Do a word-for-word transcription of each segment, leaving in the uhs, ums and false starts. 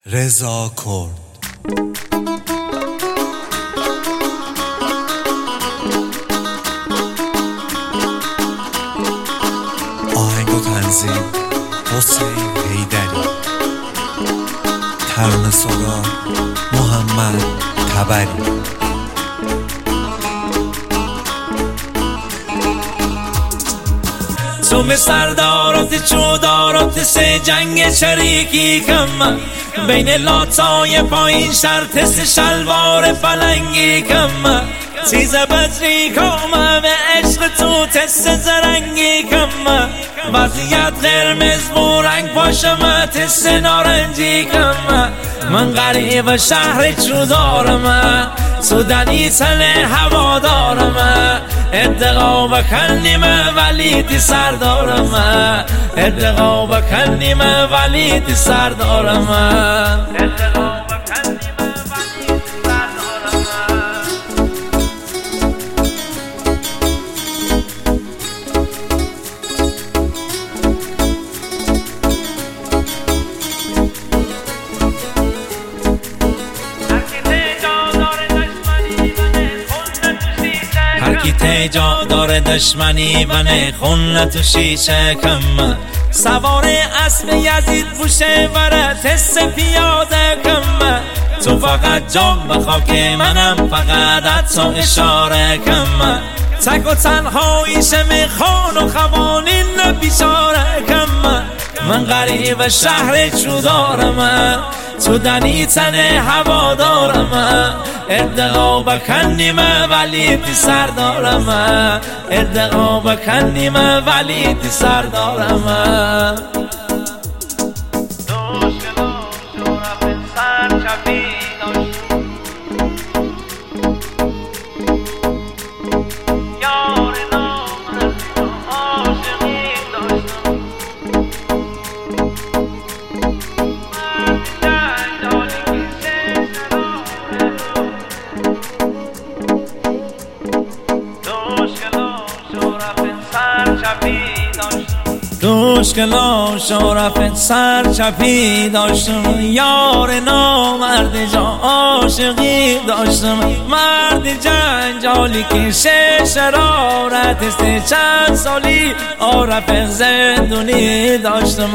رضا کرد. آهنگ و تنظیم حسین حیدری. ترانه سرا محمد تبری. تو به سردارات چودارات سه جنگ چریکی کم بین لاتای پایین شرط سه شلوار پلنگی کم چیز بدری کام به عشق تو تست زرنگی کم وضعیت قرمز بورنگ پاشم تست نارنجی کم من غریب شهر چودارم تو دنی تن هوا دارم ادقا بکنیم ولی سردارم ادقا بکنیم ولی سردارم ادقا بکنیم ولی سردارم. جا داره دشمنی بنه خون تو شیشه کم سوار اسب یزید پوشه وره تست پیاده کم تو فقط جان به خاک منم فقط تو اشاره کم تک و تنهاییشه میخوان و خوانین بیچاره کم من غریب شهر چودارم تو دنی تن هوا دارم ادقا بکنیم ولی سردارم ادقا بکنیم ولی سردارم. دوشکلا شرف سر چپی داشتم یار نامرد جا عاشقی داشتم مرد جنجالی که شش شرارت است چند سالی عارف زندونی داشتم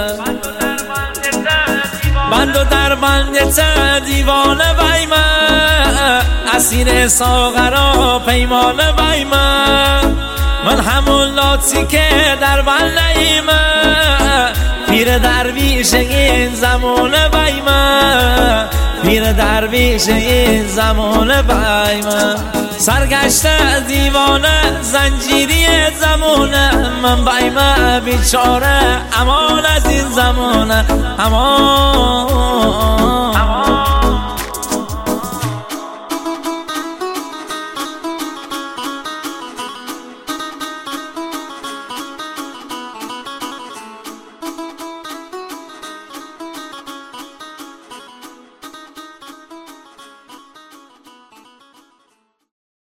بند و در بند دیوانه بیمه اسیر ساغرا پیمانه بیمه من همون لاتی که در بل نیمه پیر درویش این زمانه بیمه پیر درویش این زمانه بیمه سرگشته دیوانه زنجیری زمانه من بیمه بیچاره امان از این زمانه امان